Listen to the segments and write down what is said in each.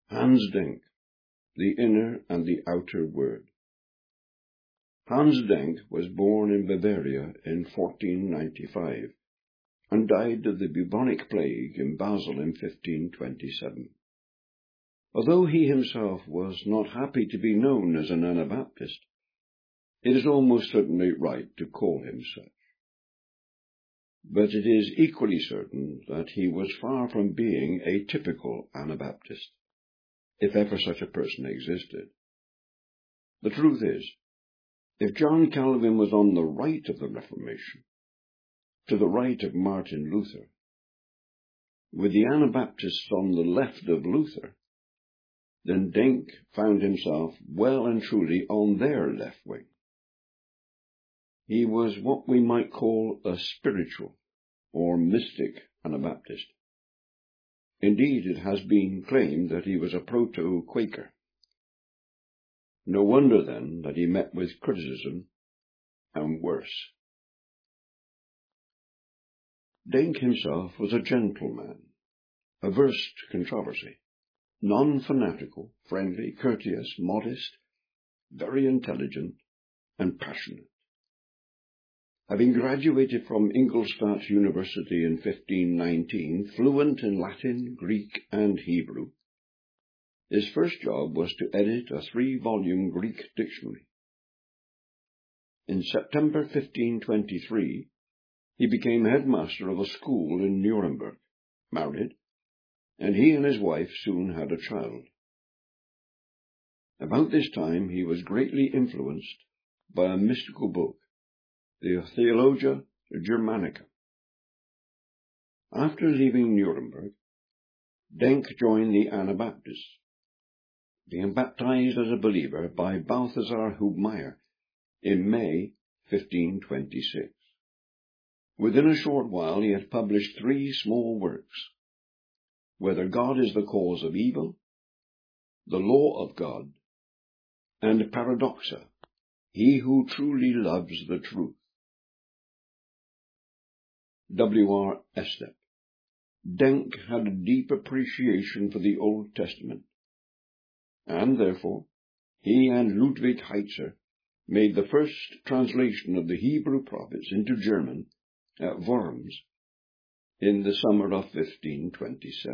Hans Denk, the Inner and the Outer Word. Hans Denk was born in Bavaria in 1495 and died of the bubonic plague in Basel in 1527. Although he himself was not happy to be known as an Anabaptist, it is almost certainly right to call him such. But it is equally certain that he was far from being a typical Anabaptist, if ever such a person existed. The truth is, if John Calvin was on the right of the Reformation, to the right of Martin Luther, with the Anabaptists on the left of Luther, then Denk found himself well and truly on their left wing. He was what we might call a spiritual or mystic Anabaptist. Indeed, it has been claimed that he was a proto-Quaker. No wonder, then, that he met with criticism, and worse. Denk himself was a gentleman, averse to controversy, non-fanatical, friendly, courteous, modest, very intelligent, and passionate. Having graduated from Ingolstadt University in 1519, fluent in Latin, Greek, and Hebrew, his first job was to edit a 3-volume Greek dictionary. In September 1523, he became headmaster of a school in Nuremberg, married, and he and his wife soon had a child. About this time, he was greatly influenced by a mystical book, the Theologia Germanica. After leaving Nuremberg, Denk joined the Anabaptists, being baptized as a believer by Balthasar Hubmaier in May 1526. Within a short while he had published 3 small works: Whether God is the Cause of Evil, The Law of God, and Paradoxa, He Who Truly Loves the Truth. W.R. Estep. Denk had a deep appreciation for the Old Testament, and therefore he and Ludwig Heitzer made the first translation of the Hebrew prophets into German at Worms in the summer of 1527.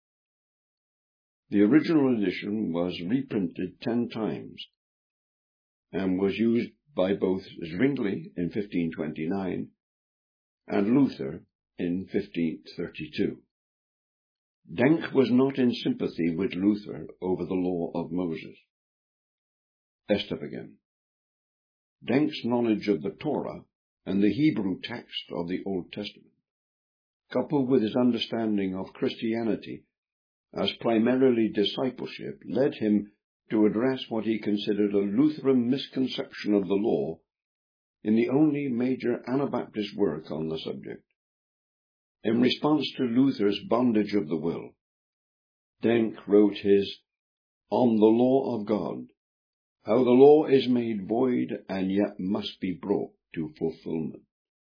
The original edition was reprinted 10 times and was used by both Zwingli in 1529 and Luther in 1532. Denk was not in sympathy with Luther over the law of Moses. Estep again. Denk's knowledge of the Torah and the Hebrew text of the Old Testament, coupled with his understanding of Christianity as primarily discipleship, led him to address what he considered a Lutheran misconception of the law in the only major Anabaptist work on the subject. In response to Luther's bondage of the will, Denk wrote his On the Law of God, How the Law is Made Void and Yet Must Be Brought to Fulfillment.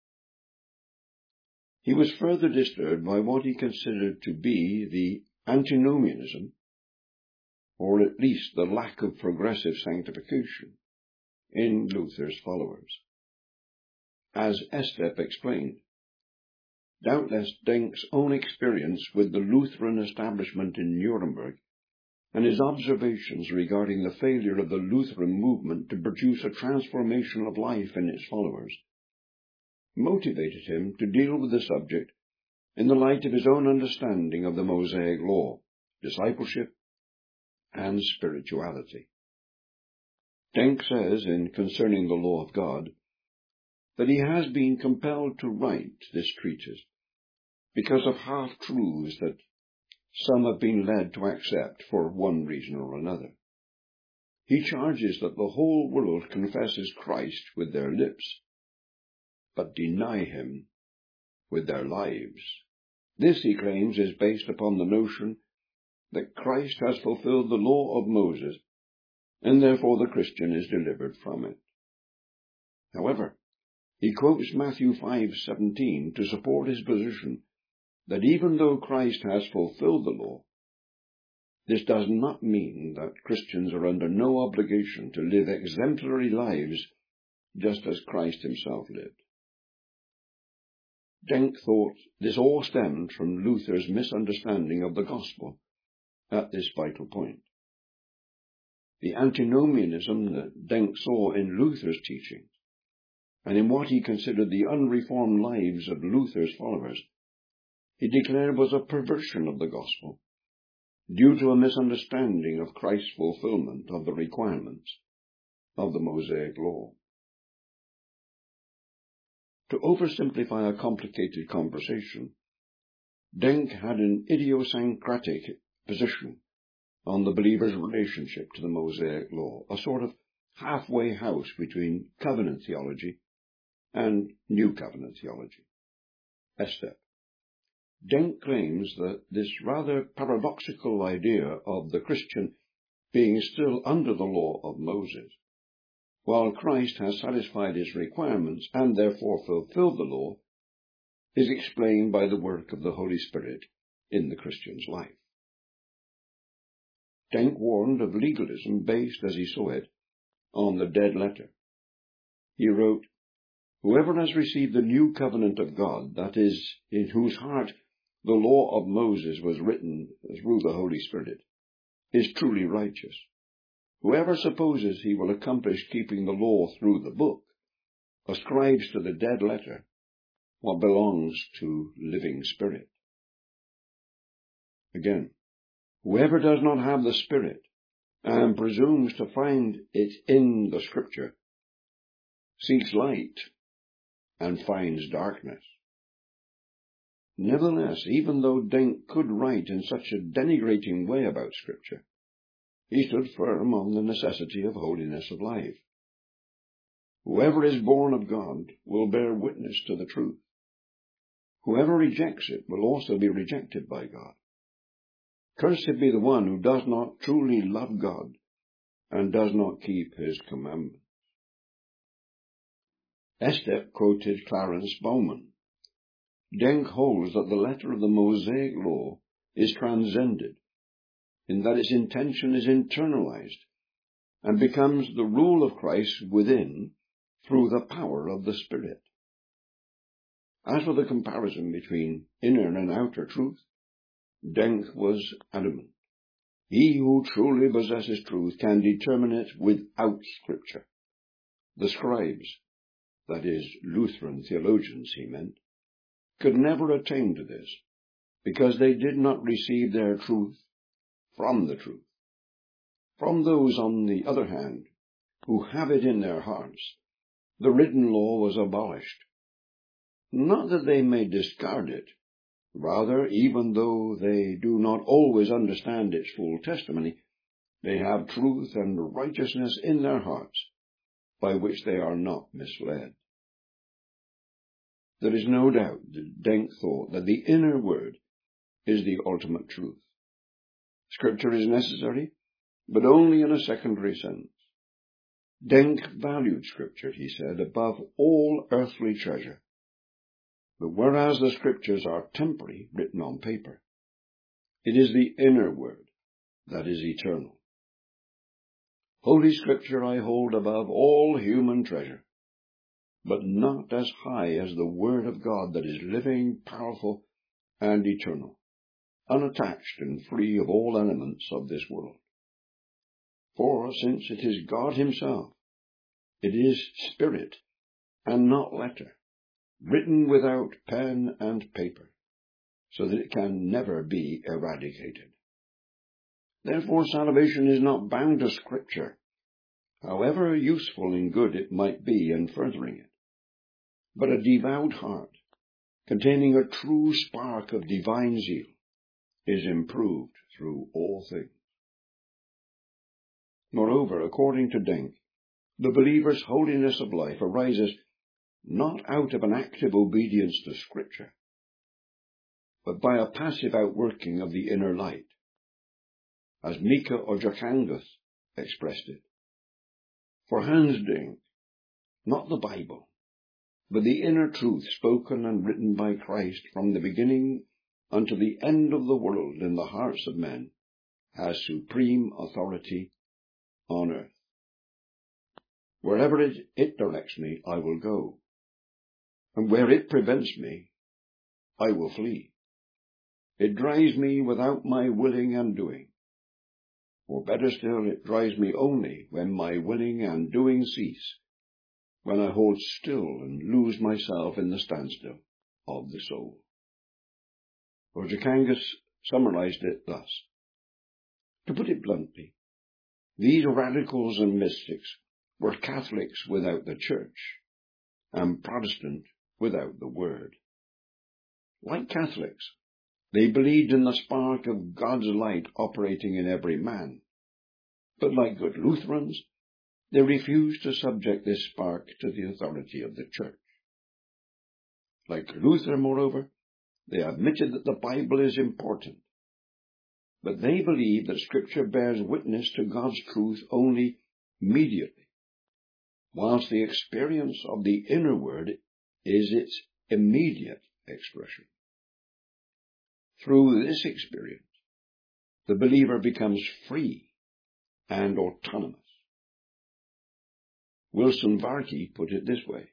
He was further disturbed by what he considered to be the antinomianism, or at least the lack of progressive sanctification, in Luther's followers. As Estep explained, doubtless Denk's own experience with the Lutheran establishment in Nuremberg and his observations regarding the failure of the Lutheran movement to produce a transformation of life in its followers motivated him to deal with the subject in the light of his own understanding of the Mosaic law, discipleship, and spirituality. Denk says, in Concerning the Law of God, that he has been compelled to write this treatise because of half-truths that some have been led to accept for one reason or another. He charges that the whole world confesses Christ with their lips, but deny him with their lives. This, he claims, is based upon the notion that Christ has fulfilled the law of Moses, and therefore the Christian is delivered from it. However, he quotes Matthew 5:17 to support his position that even though Christ has fulfilled the law, This does not mean that Christians are under no obligation to live exemplary lives just as Christ himself lived. Denk thought this all stemmed from Luther's misunderstanding of the gospel at this vital point. The antinomianism that Denk saw in Luther's teachings, and in what he considered the unreformed lives of Luther's followers, he declared was a perversion of the gospel, due to a misunderstanding of Christ's fulfillment of the requirements of the Mosaic law. To oversimplify a complicated conversation, Denk had an idiosyncratic position on the believer's relationship to the Mosaic law, a sort of halfway house between covenant theology and New Covenant theology. Estep. Denk claims that this rather paradoxical idea of the Christian being still under the law of Moses, while Christ has satisfied his requirements and therefore fulfilled the law, is explained by the work of the Holy Spirit in the Christian's life. Denk warned of legalism based, as he saw it, on the dead letter. He wrote, "Whoever has received the new covenant of God, that is, in whose heart the law of Moses was written through the Holy Spirit, is truly righteous. Whoever supposes he will accomplish keeping the law through the book ascribes to the dead letter what belongs to living spirit." Again, whoever does not have the Spirit and presumes to find it in the Scripture seeks light and finds darkness. Nevertheless, even though Denk could write in such a denigrating way about Scripture, he stood firm on the necessity of holiness of life. Whoever is born of God will bear witness to the truth. Whoever rejects it will also be rejected by God. Cursed be the one who does not truly love God and does not keep his commandments. Estep quoted Clarence Bowman. Denk holds that the letter of the Mosaic law is transcended, in that its intention is internalized and becomes the rule of Christ within through the power of the Spirit. As for the comparison between inner and outer truth, Denk was adamant. He who truly possesses truth can determine it without Scripture. The scribes, that is, Lutheran theologians, he meant, could never attain to this, because they did not receive their truth from the truth. From those, on the other hand, who have it in their hearts, the written law was abolished. Not that they may discard it, rather, even though they do not always understand its full testimony, they have truth and righteousness in their hearts, by which they are not misled. There is no doubt that Denk thought that the inner word is the ultimate truth. Scripture is necessary, but only in a secondary sense. Denk valued Scripture, he said, above all earthly treasure. But whereas the Scriptures are temporary, written on paper, it is the inner word that is eternal. Holy Scripture I hold above all human treasure, but not as high as the Word of God that is living, powerful, and eternal, unattached and free of all elements of this world. For since it is God himself, it is spirit and not letter, written without pen and paper, so that it can never be eradicated. Therefore salvation is not bound to Scripture, however useful and good it might be in furthering it. But a devout heart, containing a true spark of divine zeal, is improved through all things. Moreover, according to Denk, the believer's holiness of life arises not out of an active obedience to Scripture, but by a passive outworking of the inner light, as Mika or Jokhangus expressed it. For Hans Denk, not the Bible, but the inner truth spoken and written by Christ from the beginning unto the end of the world in the hearts of men, has supreme authority on earth. Wherever it directs me, I will go, and where it prevents me, I will flee. It drives me without my willing and doing, or better still, it drives me only when my willing and doing cease, when I hold still and lose myself in the standstill of the soul. Roger Kangas summarized it thus: to put it bluntly, these radicals and mystics were Catholics without the Church, and Protestant without the Word. Like Catholics, they believed in the spark of God's light operating in every man, but like good Lutherans, they refused to subject this spark to the authority of the Church. Like Luther, moreover, they admitted that the Bible is important, but they believe that Scripture bears witness to God's truth only mediately, whilst the experience of the inner word is its immediate expression. Through this experience, the believer becomes free and autonomous. Wilson Varkey put it this way: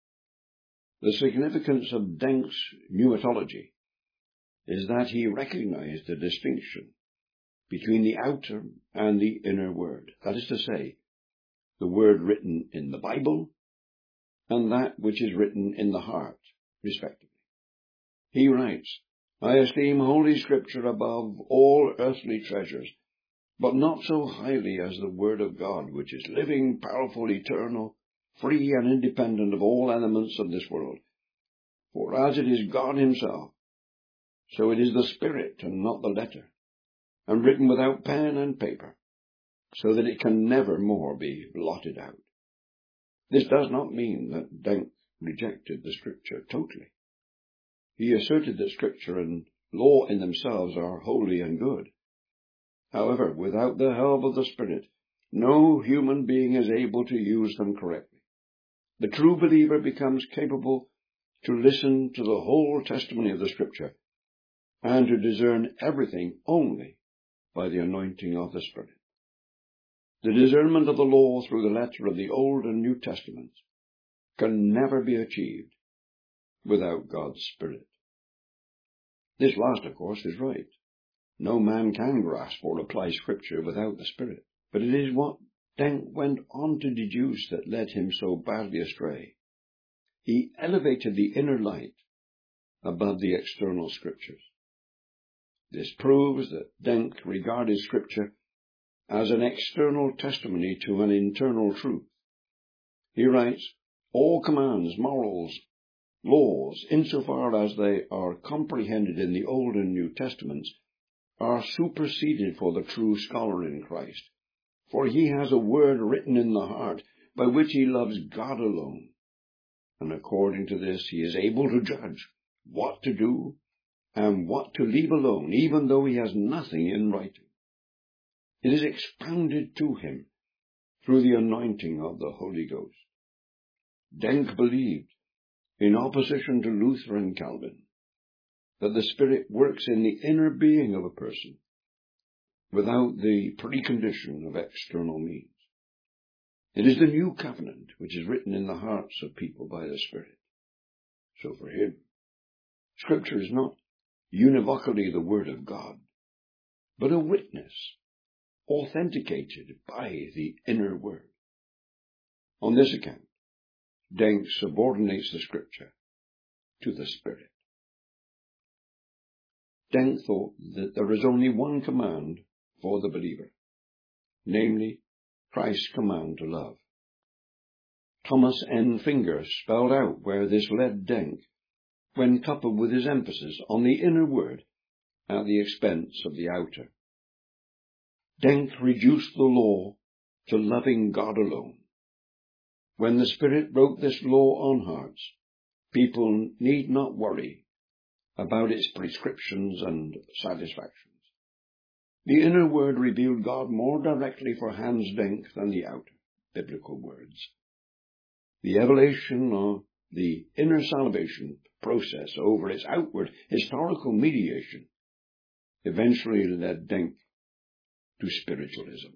the significance of Denk's pneumatology is that he recognized the distinction between the outer and the inner word, that is to say, the word written in the Bible and that which is written in the heart, respectively. He writes, I esteem Holy Scripture above all earthly treasures, but not so highly as the Word of God, which is living, powerful, eternal, free and independent of all elements of this world. For as it is God himself, so it is the Spirit and not the letter, and written without pen and paper, so that it can never more be blotted out. This does not mean that Denk rejected the Scripture totally. He asserted that Scripture and law in themselves are holy and good. However, without the help of the Spirit, no human being is able to use them correctly. The true believer becomes capable to listen to the whole testimony of the Scripture and to discern everything only by the anointing of the Spirit. The discernment of the law through the letter of the Old and New Testaments can never be achieved without God's Spirit. This last, of course, is right. No man can grasp or apply Scripture without the Spirit, but it is what Denk went on to deduce that led him so badly astray. He elevated the inner light above the external Scriptures. This proves that Denk regarded Scripture as an external testimony to an internal truth. He writes, all commands, morals, laws, insofar as they are comprehended in the Old and New Testaments, are superseded for the true scholar in Christ, for he has a word written in the heart by which he loves God alone, and according to this he is able to judge what to do and what to leave alone, even though he has nothing in writing. It is expounded to him through the anointing of the Holy Ghost. Denk believed, in opposition to Luther and Calvin, that the Spirit works in the inner being of a person without the precondition of external means. It is the new covenant which is written in the hearts of people by the Spirit. So for him, Scripture is not univocally the Word of God, but a witness authenticated by the inner Word. On this account, Denk subordinates the Scripture to the Spirit. Denk thought that there is only one command for the believer, namely Christ's command to love. Thomas N. Finger spelled out where this led Denk when coupled with his emphasis on the inner word at the expense of the outer. Denk reduced the law to loving God alone. When the Spirit wrote this law on hearts, people need not worry about its prescriptions and satisfactions. The inner word revealed God more directly for Hans Denk than the outer biblical words. The evolution of the inner salvation process over its outward historical mediation eventually led Denk to spiritualism.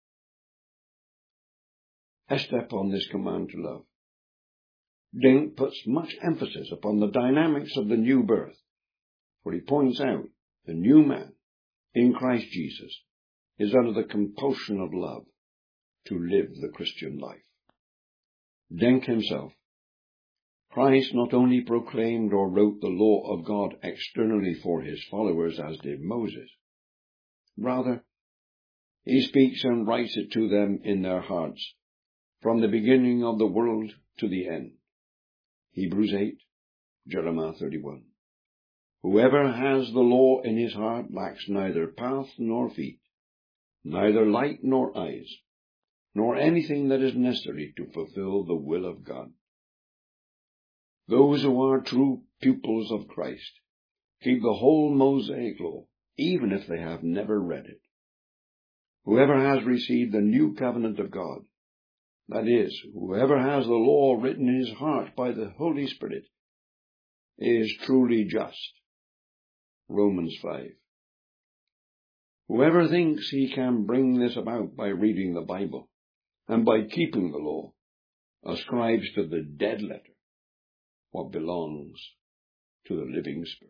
A step on this command to love. Denk puts much emphasis upon the dynamics of the new birth, for he points out the new man in Christ Jesus is under the compulsion of love to live the Christian life. Denk himself, Christ not only proclaimed or wrote the law of God externally for his followers as did Moses, rather, he speaks and writes it to them in their hearts from the beginning of the world to the end. Hebrews 8, Jeremiah 31. Whoever has the law in his heart lacks neither path nor feet, neither light nor eyes, nor anything that is necessary to fulfill the will of God. Those who are true pupils of Christ keep the whole Mosaic law, even if they have never read it. Whoever has received the new covenant of God, that is, whoever has the law written in his heart by the Holy Spirit, is truly just. Romans 5. Whoever thinks he can bring this about by reading the Bible and by keeping the law ascribes to the dead letter what belongs to the living Spirit.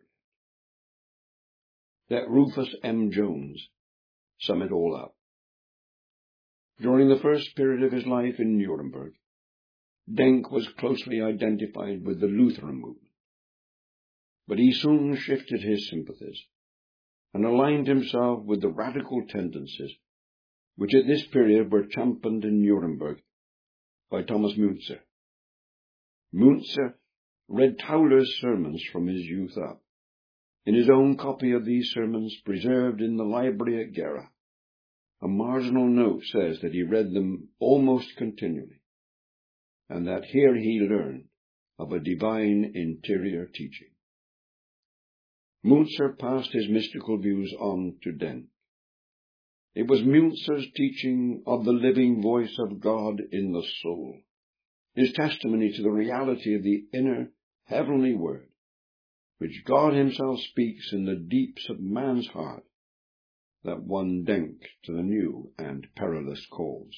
Let Rufus M. Jones sum it all up. During the first period of his life in Nuremberg, Denk was closely identified with the Lutheran movement, but he soon shifted his sympathies and aligned himself with the radical tendencies which at this period were championed in Nuremberg by Thomas Müntzer. Müntzer read Tauler's sermons from his youth up. In his own copy of these sermons, preserved in the library at Gera, a marginal note says that he read them almost continually, and that here he learned of a divine interior teaching. Müntzer passed his mystical views on to Denk. It was Müntzer's teaching of the living voice of God in the soul, his testimony to the reality of the inner heavenly word, which God himself speaks in the deeps of man's heart, that won Denk to the new and perilous cause.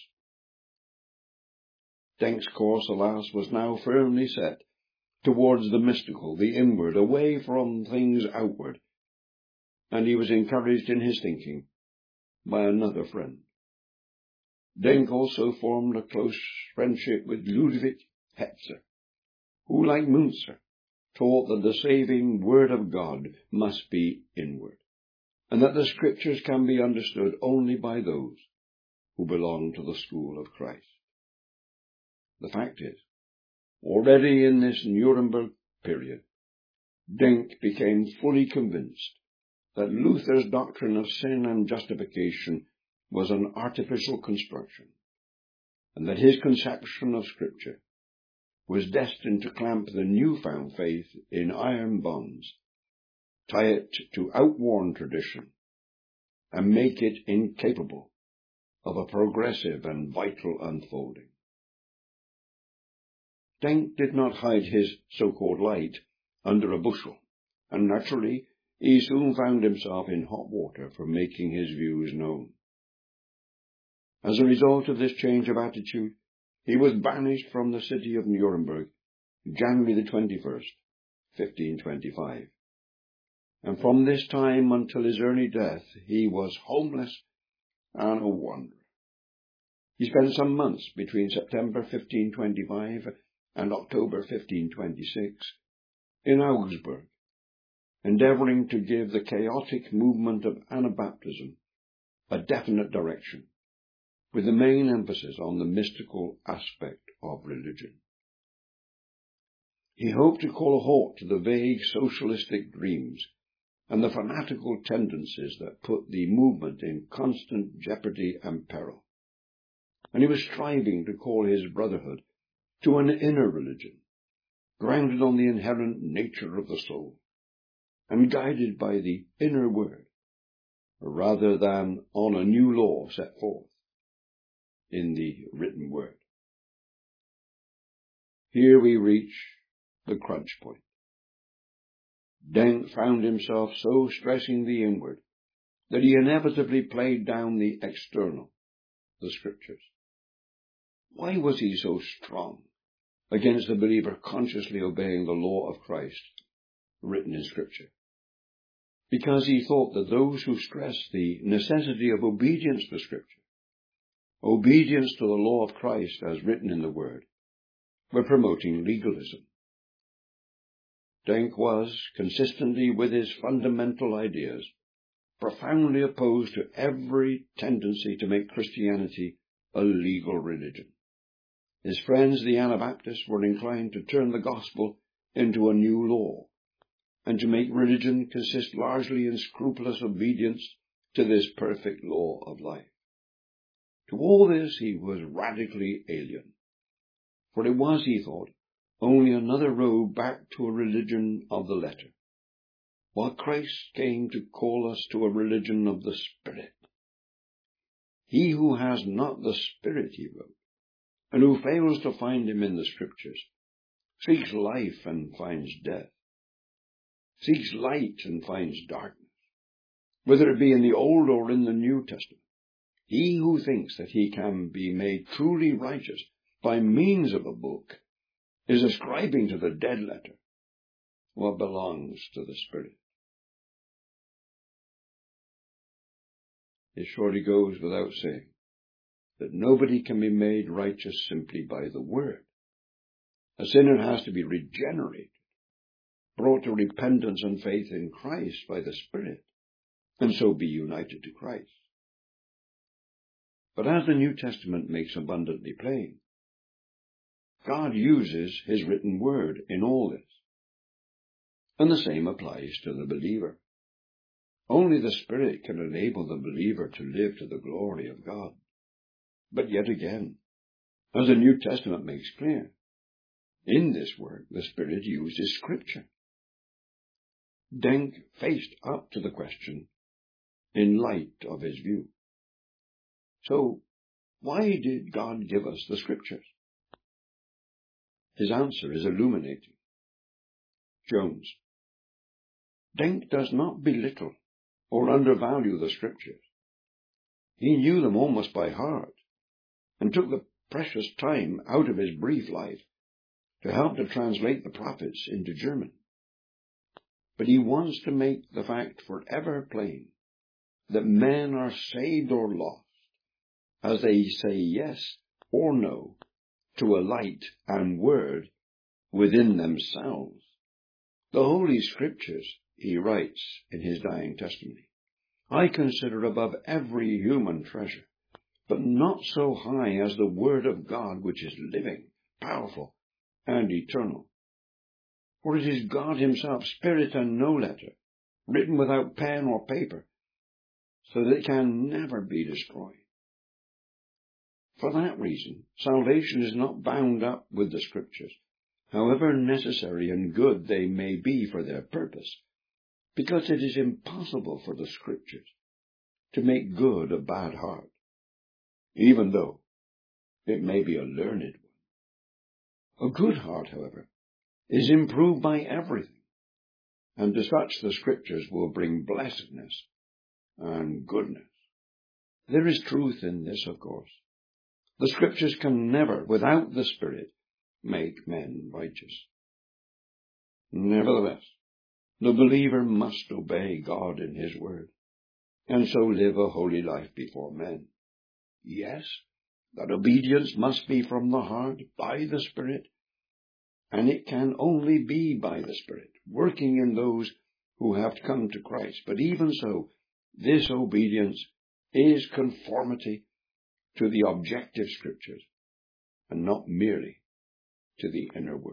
Denk's course, alas, was now firmly set towards the mystical, the inward, away from things outward, and he was encouraged in his thinking by another friend. Denk also formed a close friendship with Ludwig Hetzer, who, like Müntzer, taught that the saving Word of God must be inward, and that the Scriptures can be understood only by those who belong to the school of Christ. The fact is, already in this Nuremberg period, Denk became fully convinced that Luther's doctrine of sin and justification was an artificial construction, and that his conception of Scripture was destined to clamp the newfound faith in iron bonds, tie it to outworn tradition, and make it incapable of a progressive and vital unfolding. Denk did not hide his so-called light under a bushel, and naturally he soon found himself in hot water for making his views known. As a result of this change of attitude, he was banished from the city of Nuremberg, January the 21st, 1525. And from this time until his early death, he was homeless and a wanderer. He spent some months between September 1525 and October 1526 in Augsburg, endeavoring to give the chaotic movement of Anabaptism a definite direction, with the main emphasis on the mystical aspect of religion. He hoped to call a halt to the vague socialistic dreams and the fanatical tendencies that put the movement in constant jeopardy and peril, and he was striving to call his brotherhood to an inner religion, grounded on the inherent nature of the soul, and guided by the inner word, rather than on a new law set forth in the written word. Here we reach the crunch point. Denk found himself so stressing the inward that he inevitably played down the external, the Scriptures. Why was he so strong against the believer consciously obeying the law of Christ written in Scripture? Because he thought that those who stressed the necessity of obedience to Scripture, obedience to the law of Christ as written in the Word, were promoting legalism. Denk was, consistently with his fundamental ideas, profoundly opposed to every tendency to make Christianity a legal religion. His friends, the Anabaptists, were inclined to turn the gospel into a new law, and to make religion consist largely in scrupulous obedience to this perfect law of life. To all this he was radically alien, for it was, he thought, only another road back to a religion of the letter, while Christ came to call us to a religion of the Spirit. He who has not the Spirit, he wrote, and who fails to find him in the Scriptures, seeks life and finds death, seeks light and finds darkness, whether it be in the Old or in the New Testament. He who thinks that he can be made truly righteous by means of a book is ascribing to the dead letter what belongs to the Spirit. It surely goes without saying that nobody can be made righteous simply by the Word. A sinner has to be regenerated, brought to repentance and faith in Christ by the Spirit, and so be united to Christ. But as the New Testament makes abundantly plain, God uses his written word in all this, and the same applies to the believer. Only the Spirit can enable the believer to live to the glory of God. But yet again, as the New Testament makes clear, in this work the Spirit uses Scripture. Denk faced up to the question in light of his view. So, why did God give us the Scriptures? His answer is illuminating. Jones. Denk does not belittle or undervalue the Scriptures. He knew them almost by heart, and took the precious time out of his brief life to help to translate the prophets into German. But he wants to make the fact forever plain that men are saved or lost as they say yes or no to a light and word within themselves. The Holy Scriptures, he writes in his dying testimony, I consider above every human treasure, but not so high as the Word of God, which is living, powerful, and eternal. For it is God himself, spirit and no letter, written without pen or paper, so that it can never be destroyed. For that reason, salvation is not bound up with the Scriptures, however necessary and good they may be for their purpose, because it is impossible for the Scriptures to make good a bad heart, even though it may be a learned one. A good heart, however, is improved by everything, and to such the Scriptures will bring blessedness and goodness. There is truth in this, of course. The Scriptures can never, without the Spirit, make men righteous. Nevertheless, the believer must obey God in his word, and so live a holy life before men. Yes, that obedience must be from the heart, by the Spirit, and it can only be by the Spirit, working in those who have come to Christ. But even so, this obedience is conformity to the objective Scriptures, and not merely to the inner word.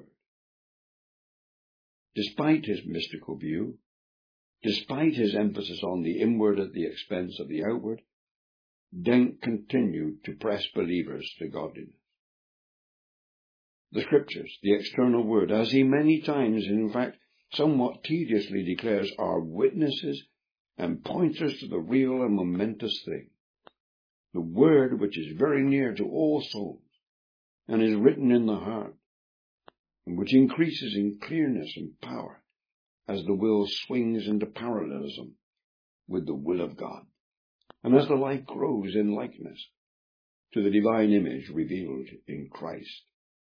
Despite his mystical view, despite his emphasis on the inward at the expense of the outward, Denk continued to press believers to godliness. The Scriptures, the external word, as he many times, in fact, somewhat tediously declares, are witnesses and pointers to the real and momentous thing. The word which is very near to all souls and is written in the heart, and which increases in clearness and power as the will swings into parallelism with the will of God, and as the life grows in likeness to the divine image revealed in Christ.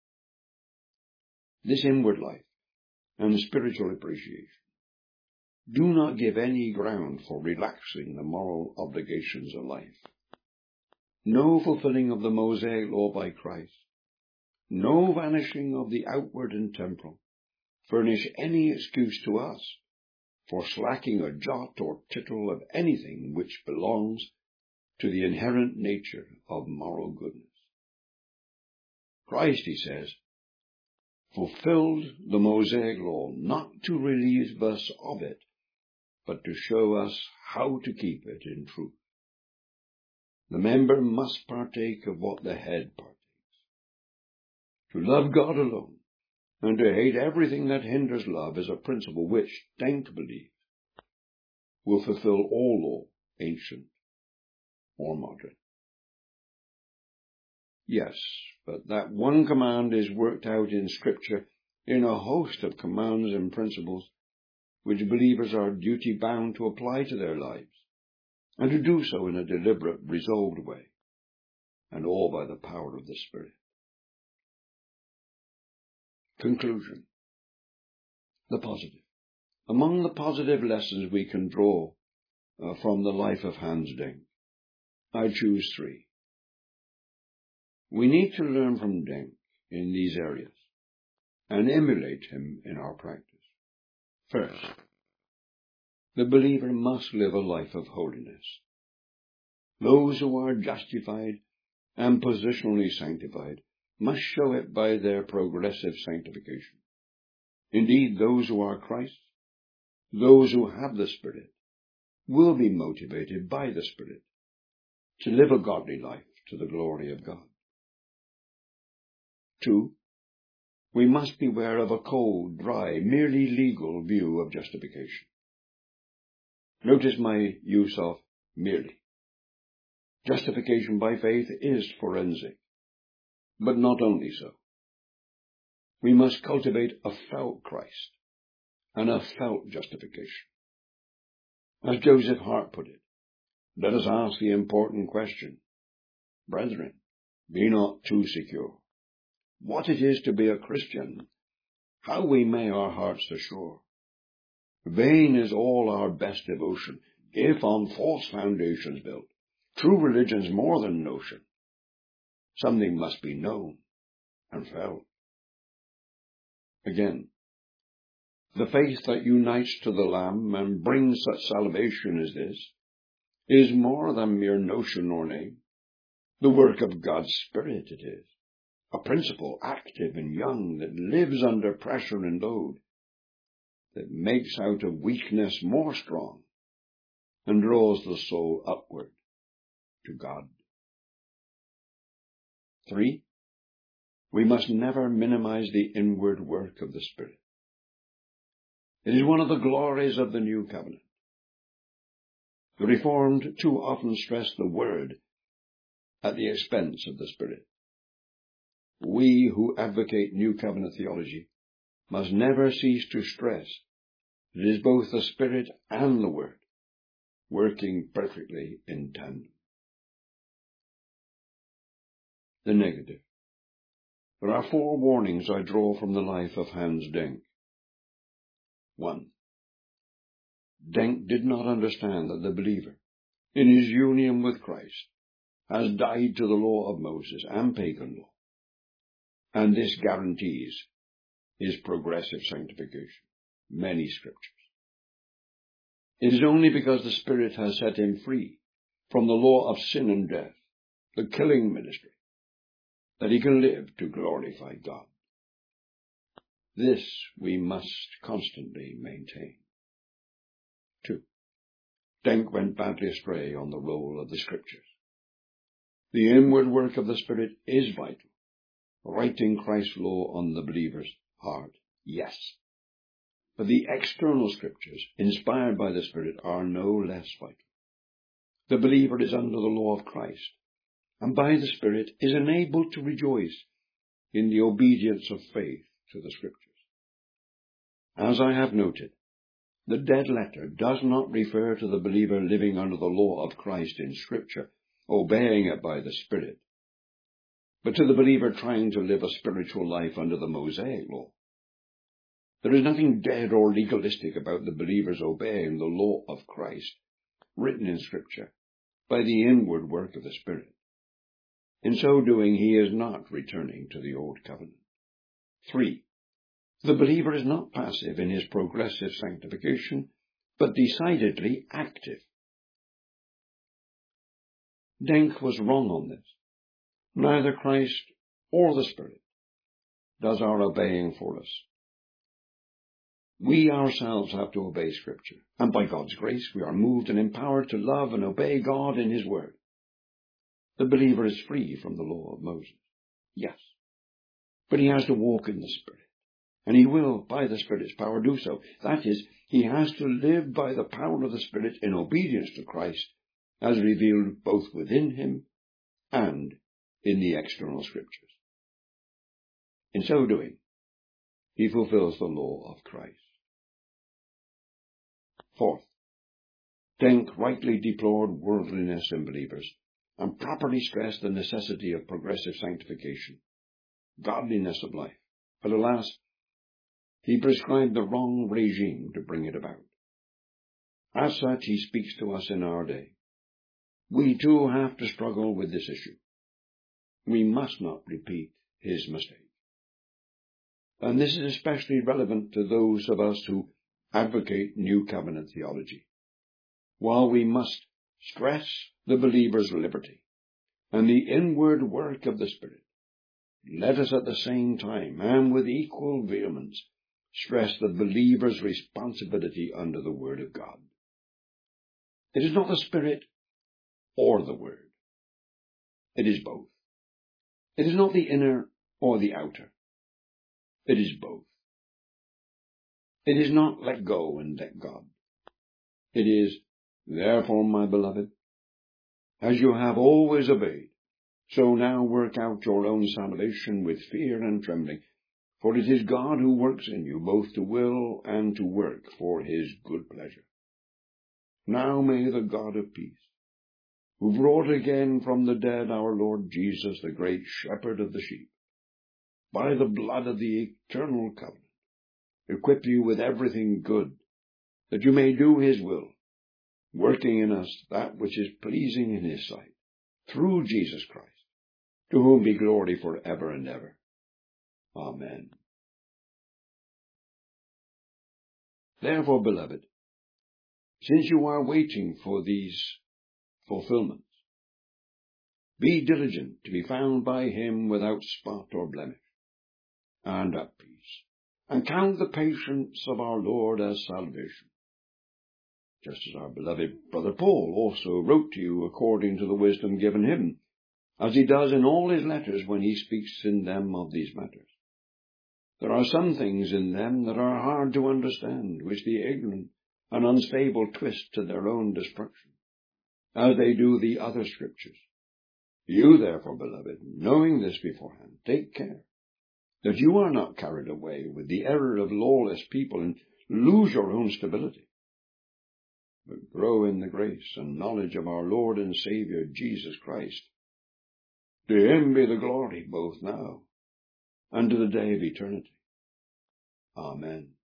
This inward life and spiritual appreciation do not give any ground for relaxing the moral obligations of life. No fulfilling of the Mosaic law by Christ, no vanishing of the outward and temporal, furnish any excuse to us for slacking a jot or tittle of anything which belongs to the inherent nature of moral goodness. Christ, he says, fulfilled the Mosaic law not to relieve us of it, but to show us how to keep it in truth. The member must partake of what the head partakes. To love God alone and to hate everything that hinders love is a principle which, Denk believes, will fulfill all law, ancient or modern. Yes, but that one command is worked out in Scripture in a host of commands and principles which believers are duty-bound to apply to their lives, and to do so in a deliberate, resolved way, and all by the power of the Spirit. Conclusion. The positive. Among the positive lessons we can draw from the life of Hans Denk, I choose 3. We need to learn from Denk in these areas and emulate him in our practice. First, the believer must live a life of holiness. Those who are justified and positionally sanctified must show it by their progressive sanctification. Indeed, those who are Christ's, those who have the Spirit, will be motivated by the Spirit to live a godly life to the glory of God. 2, we must beware of a cold, dry, merely legal view of justification. Notice my use of merely. Justification by faith is forensic, but not only so. We must cultivate a felt Christ and a felt justification. As Joseph Hart put it, let us ask the important question, brethren, be not too secure. What it is to be a Christian, how we may our hearts assure. Vain is all our best devotion, if on false foundations built. True religion's more than notion. Something must be known and felt. Again, the faith that unites to the Lamb and brings such salvation as this is more than mere notion or name. The work of God's Spirit it is, a principle active and young that lives under pressure and load, that makes out of weakness more strong and draws the soul upward to God. 3, we must never minimize the inward work of the Spirit. It is one of the glories of the New Covenant. The Reformed too often stress the Word at the expense of the Spirit. We who advocate New Covenant theology must never cease to stress that it is both the Spirit and the Word working perfectly in tandem. The negative. There are 4 warnings I draw from the life of Hans Denk. 1. Denk did not understand that the believer, in his union with Christ, has died to the law of Moses and pagan law, and this guarantees his progressive sanctification. Many scriptures. It is only because the Spirit has set him free from the law of sin and death, the killing ministry, that he can live to glorify God. This we must constantly maintain. 2. Denk went badly astray on the role of the Scriptures. The inward work of the Spirit is vital. Writing Christ's law on the believer's heart, yes. But the external Scriptures, inspired by the Spirit, are no less vital. The believer is under the law of Christ, and by the Spirit is enabled to rejoice in the obedience of faith to the Scriptures. As I have noted, The dead letter does not refer to the believer living under the law of Christ in Scripture, obeying it by the Spirit, but to the believer trying to live a spiritual life under the Mosaic law. There is nothing dead or legalistic about the believer's obeying the law of Christ, written in Scripture, by the inward work of the Spirit. In so doing, he is not returning to the Old Covenant. 3. The believer is not passive in his progressive sanctification, but decidedly active. Denk was wrong on this. Neither Christ or the Spirit does our obeying for us. We ourselves have to obey Scripture, and by God's grace we are moved and empowered to love and obey God in His Word. The believer is free from the law of Moses, yes, but he has to walk in the Spirit, and he will, by the Spirit's power, do so. That is, he has to live by the power of the Spirit in obedience to Christ, as revealed both within him and in the external Scriptures. In so doing, he fulfills the law of Christ. 4th, Denk rightly deplored worldliness in believers, and properly stressed the necessity of progressive sanctification, godliness of life. But alas, he prescribed the wrong regime to bring it about. As such, he speaks to us in our day. We too have to struggle with this issue. We must not repeat his mistake. And this is especially relevant to those of us who advocate New Covenant theology. While we must stress the believer's liberty and the inward work of the Spirit, let us at the same time, and with equal vehemence, stress the believer's responsibility under the Word of God. It is not the Spirit or the Word. It is both. It is not the inner or the outer. It is both. It is not let go and let God. It is, therefore, my beloved, as you have always obeyed, so now work out your own salvation with fear and trembling, for it is God who works in you both to will and to work for his good pleasure. Now may the God of peace, who brought again from the dead our Lord Jesus, the great shepherd of the sheep, by the blood of the eternal covenant, equip you with everything good, that you may do his will, working in us that which is pleasing in his sight, through Jesus Christ, to whom be glory for ever and ever. Amen. Therefore, beloved, since you are waiting for these fulfillments, be diligent to be found by him without spot or blemish, and at peace, and count the patience of our Lord as salvation, just as our beloved brother Paul also wrote to you according to the wisdom given him, as he does in all his letters when he speaks in them of these matters. There are some things in them that are hard to understand, which the ignorant and unstable twist to their own destruction, as they do the other Scriptures. You, therefore, beloved, knowing this beforehand, take care that you are not carried away with the error of lawless people and lose your own stability, but grow in the grace and knowledge of our Lord and Saviour Jesus Christ. To him be the glory both now and to the day of eternity. Amen.